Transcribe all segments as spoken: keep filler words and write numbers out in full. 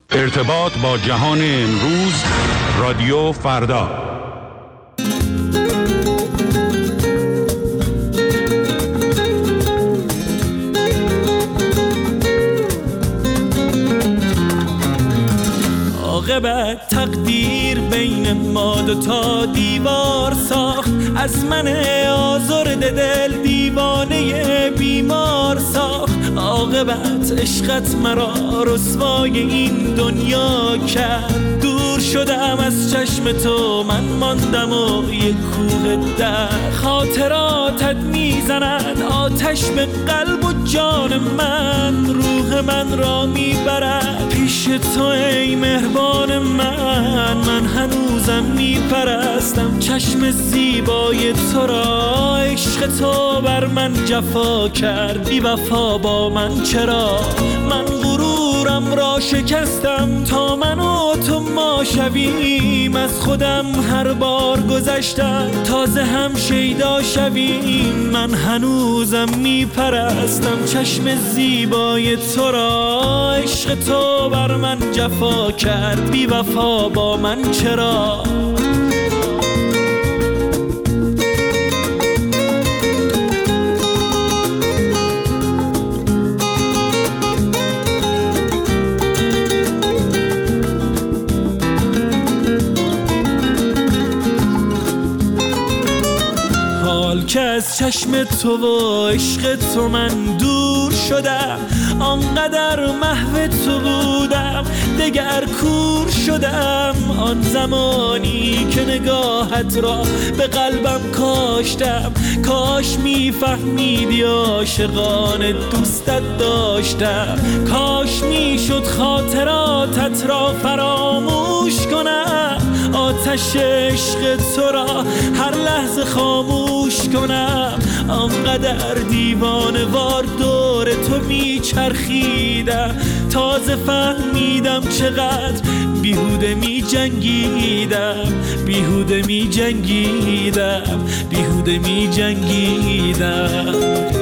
ارتباط با جهان امروز، رادیو فردا. عاقبت تقدیر بین ما دو تا دیوار ساخت، از من آزرده دل دیوانه بیمار ساخت. عاقبت عشقت مرا رسوای این دنیا کرد، دور شدم از چشم تو، من ماندم و یک کوه در. خاطراتت میزند آتش به قلب و جان من، روح من را میبرد پیش تو ای مهربان من. من هنوزم میپرستم چشم زیبای تو را، عشق تو بر من جفا کرد، بی وفا با من چرا؟ من غرورم را شکستم تا من و تو ما شویم، از خودم هر بار گذشتم تازه هم شیدا شویم. من هنوزم میپرستم چشم زیبای تو را، عشق تو بر من جفا کرد، بی وفا با من چرا؟ که از چشم تو و عشق تو من دور شدم، آنقدر محو تو بودم دگر کور شدم. آن زمانی که نگاهت را به قلبم کاشتم، کاش میفهمیدی عاشقانه دوستت داشتم، کاش میشد خاطراتت را فراموش کنم، آتش عشق تو را هر لحظه خاموش کنم. آنقدر دیوانه وار دور تو میچرخیدم، تازه فهمیدم چقدر بیهوده می جنگیدم، بیهوده می جنگیدم، بیهوده می جنگیدم.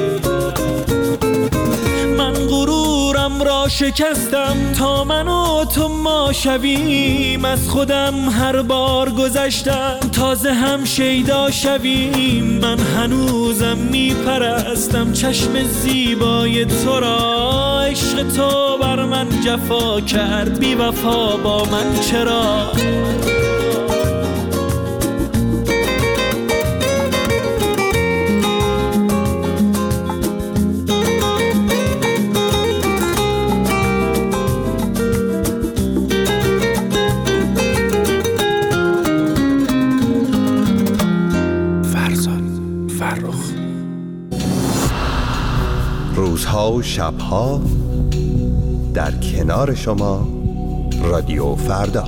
من غرورم را شکستم تا من و تو ما شویم، از خودم هر بار گذشتم تازه هم شیدا شویم. من هنوزم میپرستم چشم زیبای تو را، عشق تو بر من جفا کرد، بی وفا با من چرا؟ روزها و شبها در کنار شما، رادیو فردا.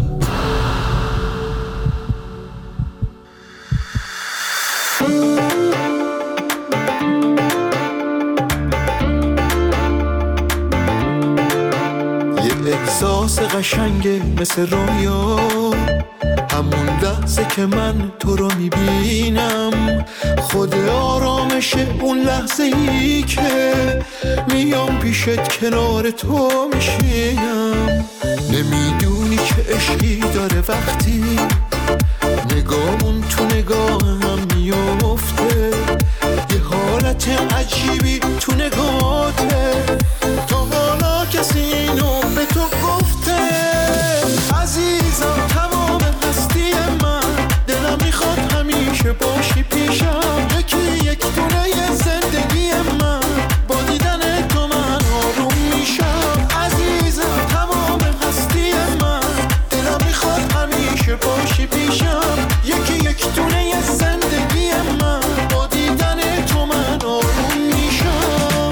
یه احساس قشنگه مثل رویا، همون لحظه که من تو رو میبینم، خود آرامشه اون لحظه ای که میام پیشت کنار تو میشینم. نمیدونی که عشقی داره وقتی نگامون تو نگاه هم میفته، یه حالت عجیبی تو نگاهته، تا حالا کسی اینو به تو گفته؟ عزیزم تمام هستی من، دلم میخواد همیشه باشی پیشم، یکی یک دونه زندگی من، با دیدن تو من آروم میشم. عزیزم تمام هستی من، دلم میخواد همیشه باشی پیشم، یکی یک دونه زندگی من، با دیدن تو من آروم میشم.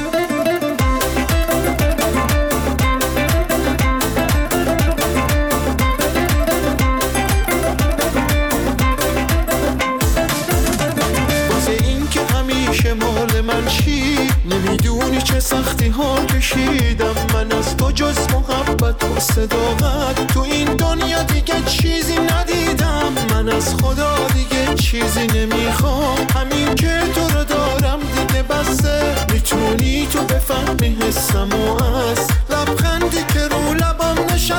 مال من چی نمیدونی چه سختی ها کشیدم من، از تو جز محبت و صداقت تو این دنیا دیگه چیزی ندیدم. من از خدا دیگه چیزی نمیخوام، همین که تو رو دارم دیگه بسه. میتونی تو بفهمی حسم و از لبخندی که رو لبم نشسته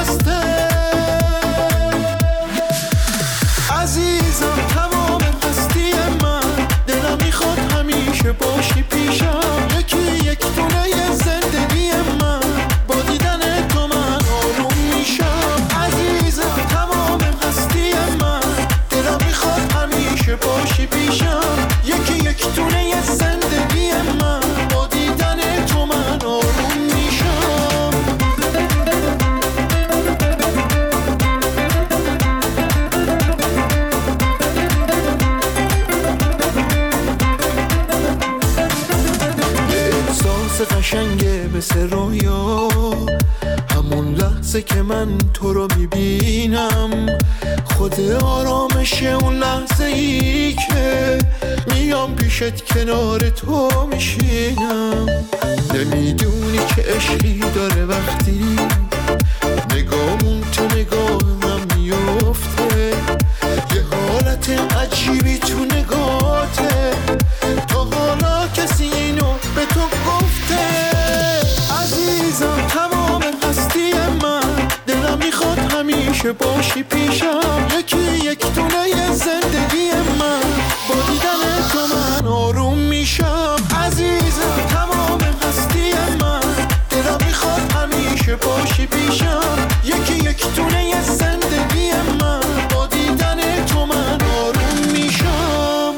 لحظه که من تو رو میبینم، خود آرامش اون لحظه ای که میام پیشت کنار تو میشینم. نمیدونی که عشقی داره وقتی نگامون تو نگاه من میفته، یه حالت عجیبی تو نگاهته، تا حالا کسی اینو به تو گفته؟ عزیزم تمام هستی من، دلم میخواد همیشه باشی پیشم، یکی یک دونه زندگی من، با دیدن تو من آروم میشم. عزیزم تمام هستی من، دلم میخواد همیشه باشی پیشم، یکی یک دونه زندگی من، با دیدن تو من آروم میشم.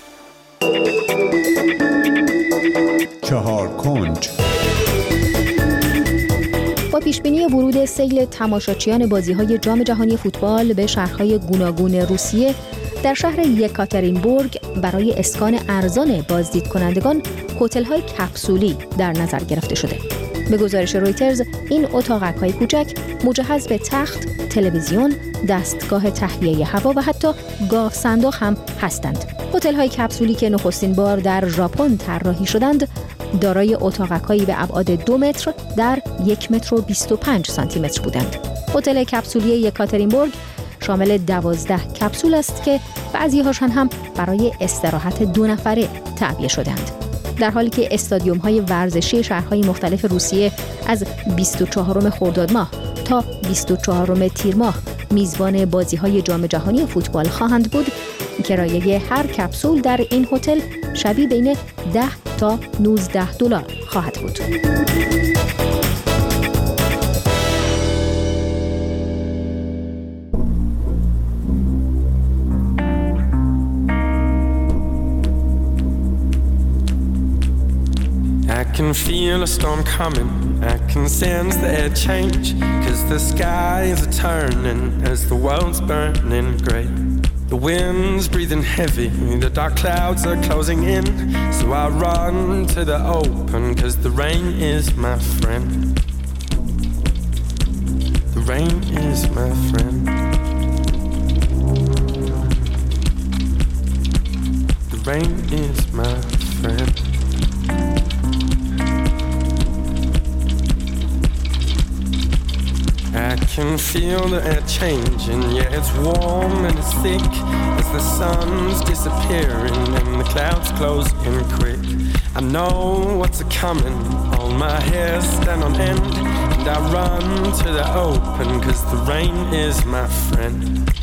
چهار کنج. با پیشبینی ورود سیل تماشاچیان بازی‌های جام جهانی فوتبال به شهرهای گوناگون روسیه، در شهر یکاترینبورگ برای اسکان ارزان بازدید کنندگان هتل‌های کپسولی در نظر گرفته شده. به گزارش رویترز این اتاقک‌های کوچک مجهز به تخت، تلویزیون، دستگاه تهویه هوا و حتی گاو صندوق هم هستند. هتل‌های کپسولی که نخستین بار در ژاپن طراحی شدند، دارای اتاقک‌هایی به ابعاد دو متر در یک متر و بیست و پنج سانتی متر بودند. هتل کپسولی یکاترینبورگ شامل دوازده کپسول است که بعضی‌هاشان هم برای استراحت دو نفره تعبیه شدند. در حالی که استادیوم‌های ورزشی شهرهای مختلف روسیه از بیست و چهارم خرداد ماه تا بیست و چهارم تیر ماه میزبان بازی‌های جام جهانی فوتبال خواهند بود، کرایه هر کپسول در این هتل شبی بین ده تا نوزده دلار خواهد بود. I can feel a storm coming, I can sense the air change, 'cause the skies are turning as the world's burning grey. The wind's breathing heavy, the dark clouds are closing in, so I run to the open, 'cause the rain is my friend. The rain is my friend. The rain is my friend. I can feel the air changing, yeah, it's warm and it's thick, as the sun's disappearing and the clouds closing quick. I know what's a-coming, all my hair stand on end, and I run to the open, 'cause the rain is my friend.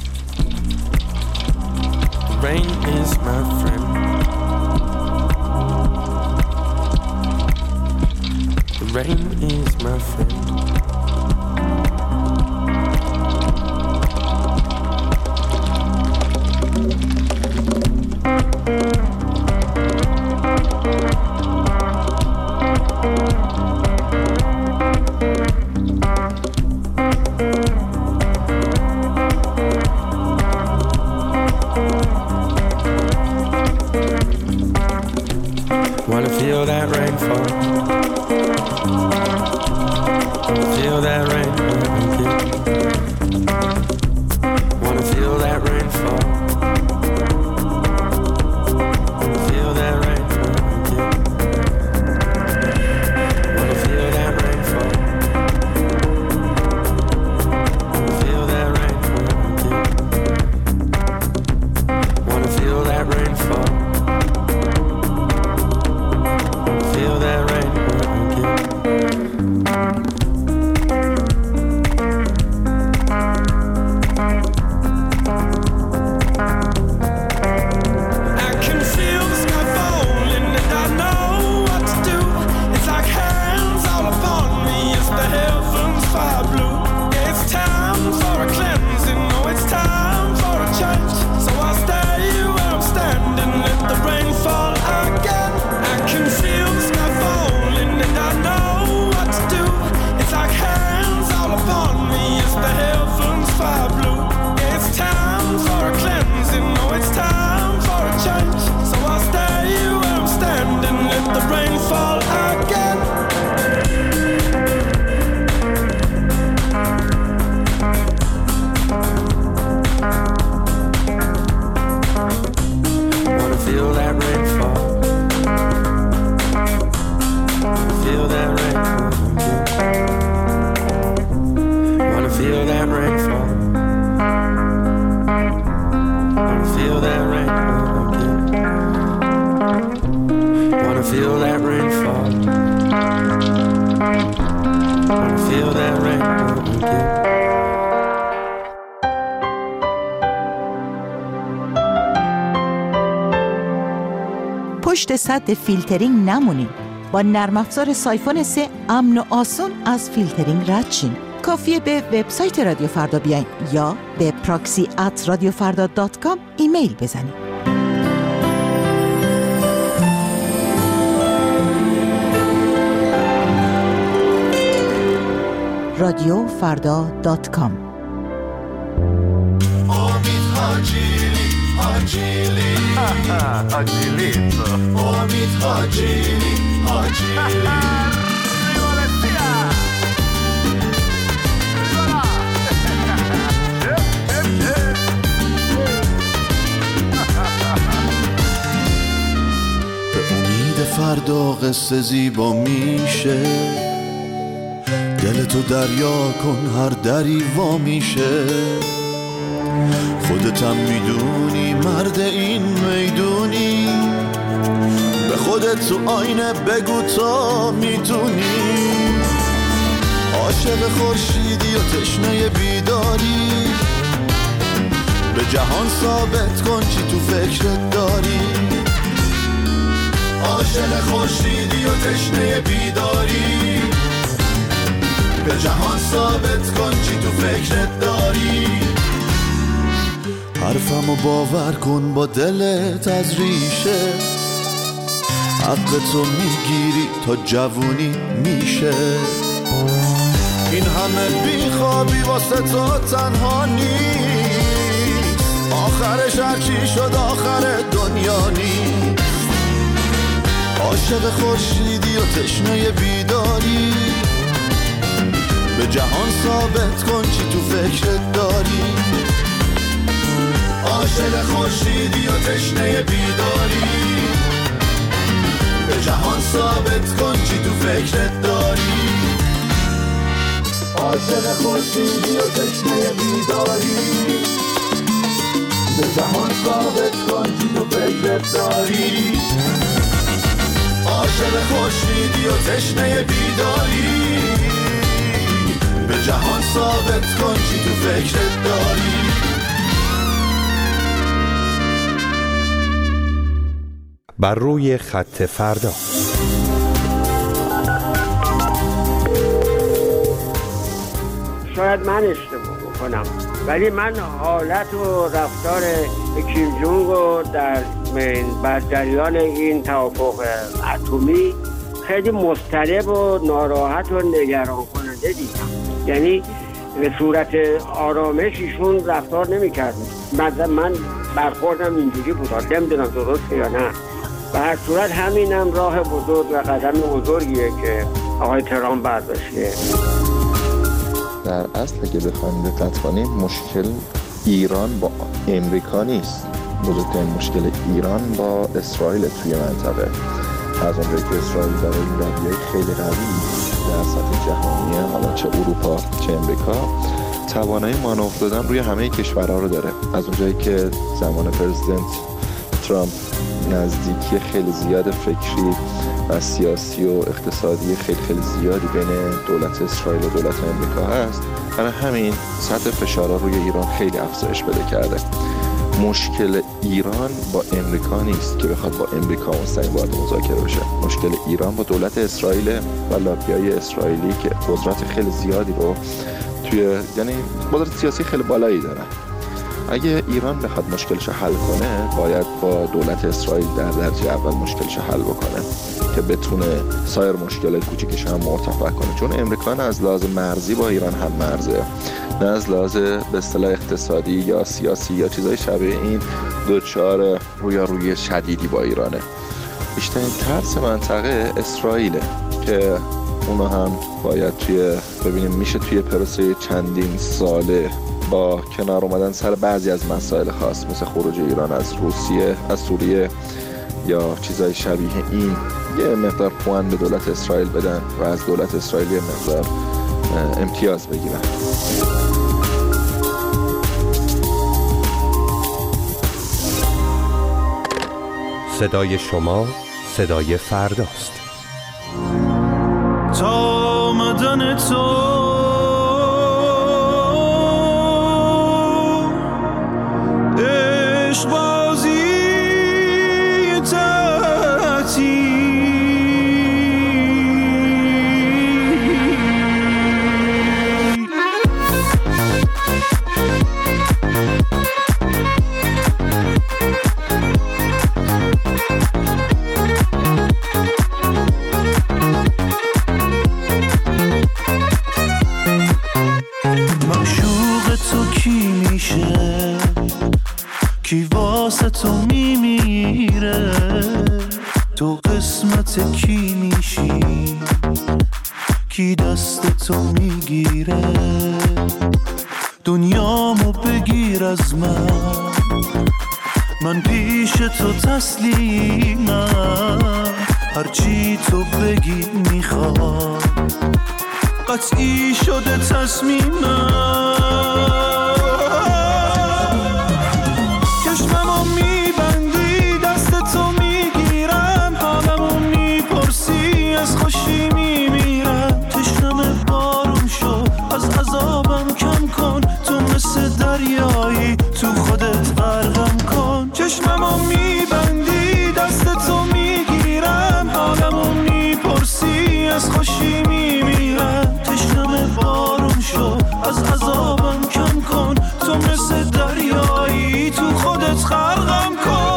The rain is my friend. The rain is my friend. Wanna feel that rainfall. Wanna feel that rain. Wanna feel that rainfall. Wanna feel that rain. Wanna feel that rainfall. Wanna feel that rain. Wanna feel that rainfall. Feel that rain. feel that rain fall. Wanna feel that rain again. Wanna feel that rain fall. Wanna feel that rain again. پشت سد فیلترینگ نمونین. با نرم افزار سایفون سه امن و آسون از فیلترینگ رد شین. کافیه به وبسایت رادیو فردا بیاین یا به پراکسی ات رادیو فردا دات کام ایمیل بزنید. رادیو فردا دات کام. امید حاجیلی حاجیلی آجیلیتو امید حاجیلی حاجیلی فردا قصه زیبا میشه، دلتو دریا کن هر دری وا میشه. خودتم میدونی مرد این میدونی، به خودت تو آینه بگو تا میتونی. عاشق خورشیدی و تشنه بیداری، به جهان ثابت کن چی تو فکرت داری. عاشق خورشیدی و تشنه بیداری، به جهان ثابت کن چی تو فکرت داری. حرفمو باور کن با دلت از ریشه، حق تو میگیری تا جوونی میشه. این همه بیخوابی واسه تو تنها نیست، آخرش هرچی شد آخر دنیا نیست. عاشق خورشیدی و تشنه بیداری، به جهان ثابت کن چی تو فکرت داری. عاشق خورشیدی و تشنه بیداری، به جهان ثابت کن چی تو فکرت داری. عاشق خورشیدی و تشنه بیداری، به جهان ثابت کن چی تو فکرت داری. عاشق خورشیدی و تشنه بیداری، به جهان ثابت کن چی تو فکرت داری. بر روی خط فردا. شاید من اشتباه بکنم، ولی من حالت و رفتار کیم جونگ رو در بر جریان این توافق اتمی خیلی مضطرب و ناراحت و نگران کننده دیدم. یعنی به صورت آرامش ایشون رفتار نمی‌کرد. مثلا من برخوردم اینجوری بود، نمیدونم درسته یا نه. به هر صورت همینم راه بزرگ و قدم بزرگیه که آقای ترامپ برداشته. در اصل اگه بخوایم دقت کنیم، مشکل ایران با امریکا نیست، بزرگترین مشکل ایران با اسرائیل توی منطقه. از اونجایی که اسرائیل داره این رویه خیلی قوی در سطح جهانیه، حالا چه اروپا چه امریکا، توانایی مانور دادن روی همه کشورها رو داره. از اونجایی که زمان پرزیدنت ترامپ نزدیکی خیلی زیاد فکری و سیاسی و اقتصادی خیلی خیلی زیادی بین دولت اسرائیل و دولت امریکا هست، برای همین سطح فشارها روی ایران خیلی افزایش پیدا کرده. مشکل ایران با امریکا نیست که بخواد با امریکا مستقیم وارد مذاکره بشه. مشکل ایران با دولت اسرائیل و لابیای اسرائیلی که قدرت خیلی زیادی رو توی، یعنی قدرت سیاسی خیلی بالایی داره. اگه ایران بخواد مشکلش حل کنه، باید با دولت اسرائیل در درجه اول مشکلش حل بکنه که بتونه سایر مشکلات کوچیکش هم مرتفع کنه. چون امریکا نه از لحاظ مرزی با ایران هم مرزه، نه از لحاظ به اصطلاح اقتصادی یا سیاسی یا چیزای شبیه این دوچار رویارویی شدیدی با ایرانه. بیشترین ترس منطقه اسرائیله که اونا هم باید توی ببینیم میشه توی پروسه چندین ساله با کنار اومدن سر بعضی از مسائل خاص مثل خروج ایران از روسیه، از سوریه یا چیزای شبیه این، یه مقدار پوان به دولت اسرائیل بدن و از دولت اسرائیل یه مقدار امتیاز بگیرن. صدای شما صدای فرداست. تا آمدن تو عشق بازی تعطیل کی واسه تو میمیره، تو قسمت کی میشی، کی دست تو میگیره، دنیامو بگیر از من، من پیش تو تسلیمم، هرچی تو بگی میخوام، قطعی شده تصمیمم. چشممو میبندی دست تو میگیرم، حالمو میپرسی از خوشی میمیرم، تشنم بارون شو از عذابم کم کن، تو مثل دریایی تو خودت غرقم کن. چشممو میبندی دست تو میگیرم، حالمو میپرسی از خوشی میمیرم، تشنم بارون شو از عذابم کم کن، تو مثل دریایی تو خودت غرقم کن.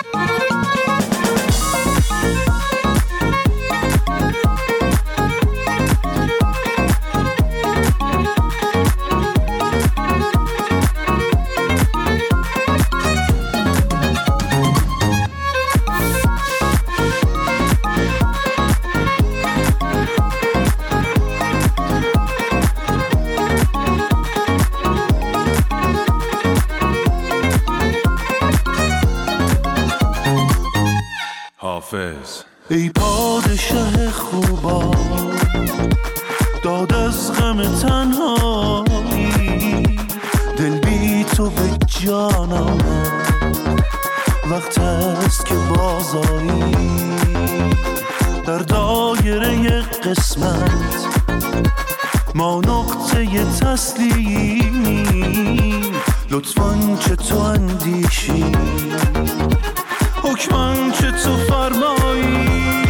ای پادشه خوبا داد از غم تنهایی، دل بی تو به جانم وقت است که بازایی، در دایره قسمت ما نقطه تسلیمی، لطفاً چه تو اندیشی، حکماً چه تو فرمایی.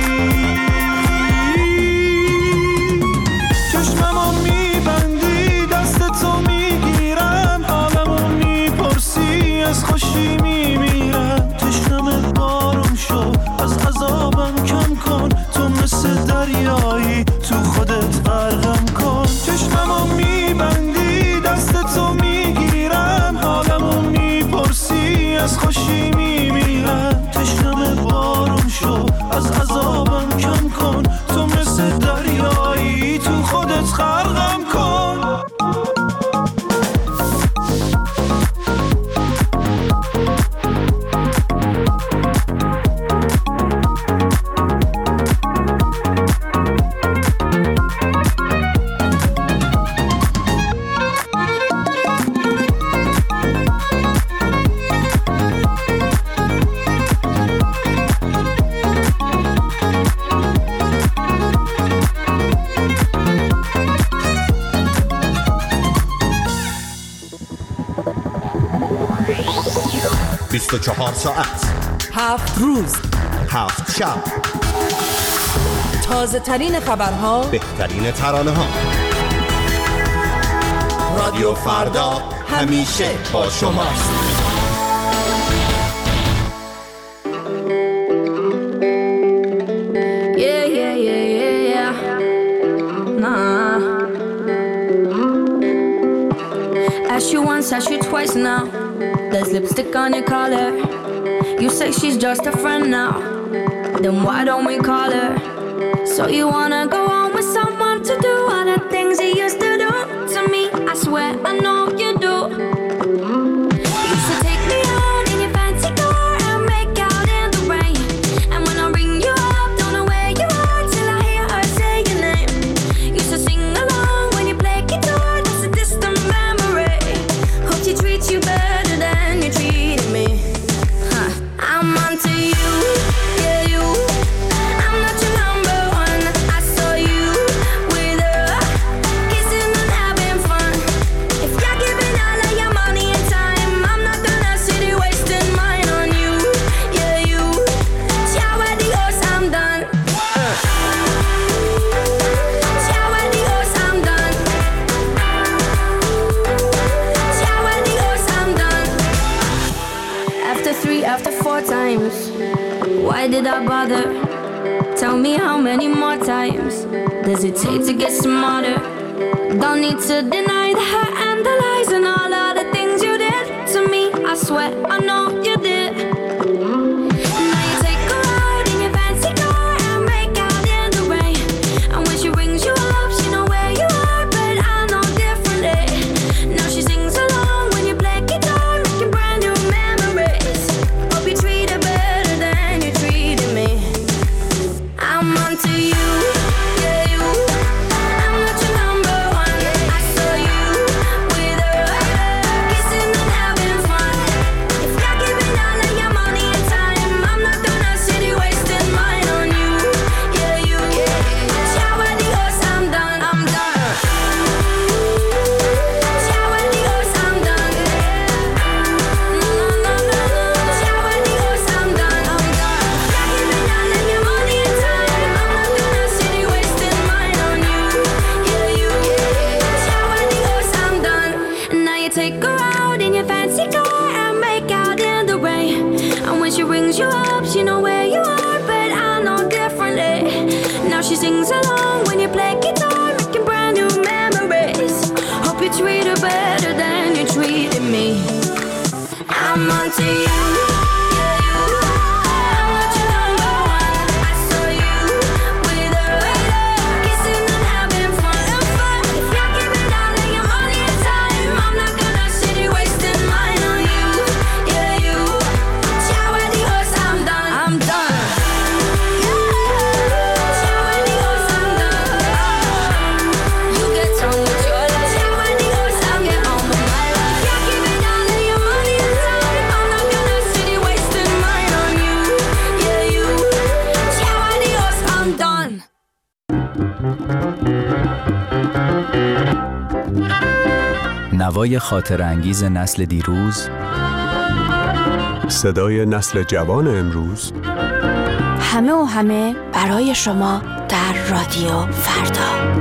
چشممو میبندی دست تو میگیرم، حالمو میپرسی از خوشی میمیرم، تشنم بارون شو از عذابم کم کن، تو مثل دریایی تو خودت غرقم کن. چشممو میبندی دست تو میگیرم، حالمو میپرسی از خوشی میمیرم، تشنم بارون شو از عذابم کم کن، تو مثل دریایی تو خودت غرقم کن. بیست و چهار ساعت، هفت روز، هفت شب، تازه ترین خبرها، بهترین ترانه ها. رادیو فردا همیشه با شماست. Yeah, yeah, yeah, yeah, yeah. Nah. Ask you once, ask you twice now. There's lipstick on your collar. You say she's just a friend now. Then why don't we call her? So you wanna go on with someone to do all the things he used to do to me? I swear I know you do. You used to take me out in your fancy car and make out in the rain. And when I ring you up, don't know where you are till I hear her say your name. Used to sing along when you why did I bother? Tell me how many more times does it take to get smarter? Don't need to deny the hurt and the lies and all of the things you did to me. I swear I know you did. Now you take her out in your fancy car and make out in the rain. And when she rings you up, she know where you are, but I know differently. Now she sings along when you play guitar, making brand new memories. Hope you treat her better than you treated me. I'm onto you, yeah you. I'm not your number one. I saw you with her, kissing and having fun. If you're giving all of your money and time, I'm not gonna sit here wasting mine on you, yeah you. Ciao adios, I'm done, I'm done. Ciao adios, I'm done. No no no no no. Ciao adios, I'm done, I'm done. If you're giving all of your money and time, I'm not gonna sit here wasting mine on you, yeah you. Ciao adios, I'm done. And now you take her out in your fancy car and make out in the rain. And when she rings you up, she know where you are, but I know differently. Now she sings along when you play guitar, making brand new memories. Hope you treat her better than you treated me. I'm onto you, yeah you. I'm not your number one. I saw you with her, kissing and having fun. If you're giving all of your money and time, I'm not gonna sit here wasting mine on you, yeah you. Ciao adios, I'm done, I'm done. Ciao adios, I'm done. You get on with your life. Ciao adios, I'm get on with my life. If you're giving all of your money and time, I'm not gonna sit here wasting mine on you, yeah you. Ciao adios, I'm done. نوای خاطر انگیز نسل دیروز، صدای نسل جوان امروز، همه و همه برای شما در رادیو فردا.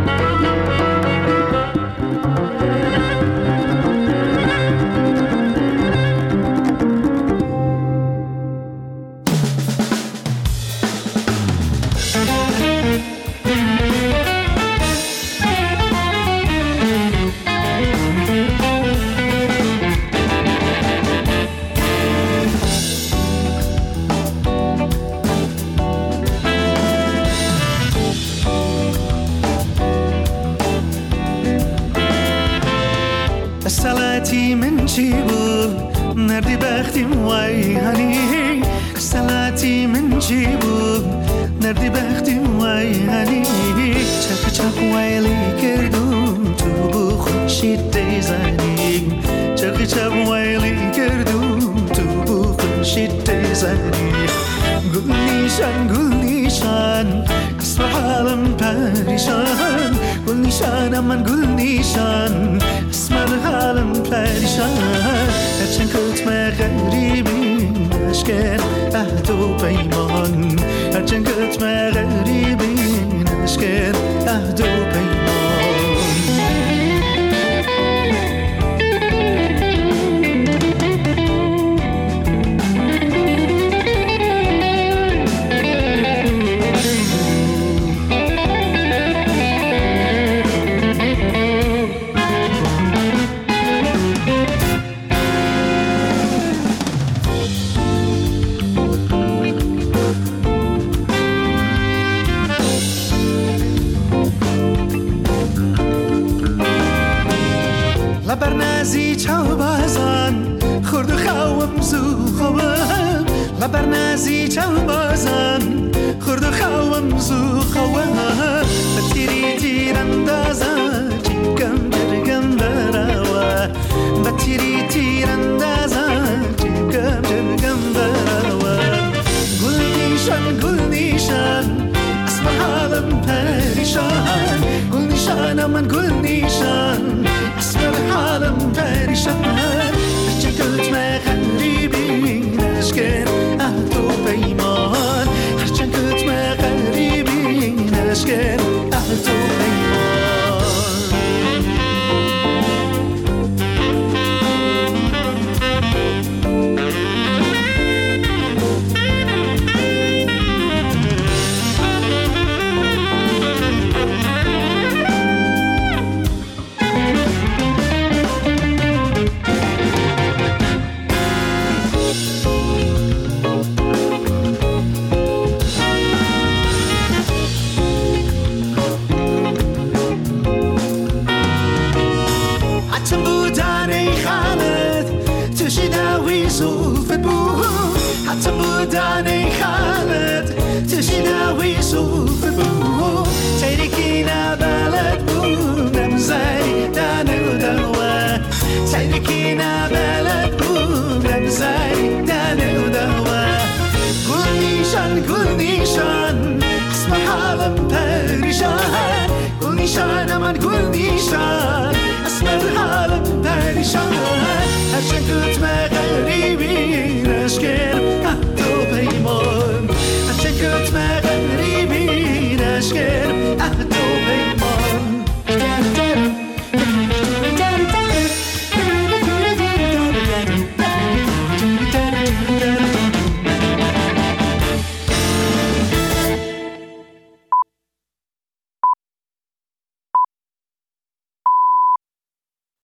سلعتی من چی بود نردی بختیم وای هنی سلعتی من چی بود نردی بختیم وای هنی چپ چپ وایلی کردم تو بو خوشید دیزنی چپ چپ وایلی کردم تو بو خوشید دیزنی گل نیشان گل نیشان اسم حالم پریشان گل نیشان من گل نیشان اسم حالم پریشان هرچند کتم غریبی نشکن عهد و پیمان هرچند کتم غریبی نشکن عهد و پیمان لبرنازی چاو بازان خورد و خوام زو خوام لبرنازی چاو بازان خورد و خوام زو خوام بتیری تیر اندازا چیکم جرگم براوا بتیری تیر اندازا چیکم جرگم براوا گل نیشان گل نیشان اسم حالم پریشان گل نیشان من گل نیشان اسمر حالم پریشان هرچه کتم غریبی نشکن عهد و پیمان هرچه کتم غریبی نشکن عهد و پیمان حتی بودن ای خالد تشی نوی زوفت بود حتی بودن ای خالد تشی نوی زوفت بود تیری کی نبلد بود نمزی دانو دوه تیری کی نبلد بود نمزی دانو دوه گل نیشان گل نیشان قسم حالم پریشان گل نیشان من گل نیشان اسم حالم پریشان هرچند کتمه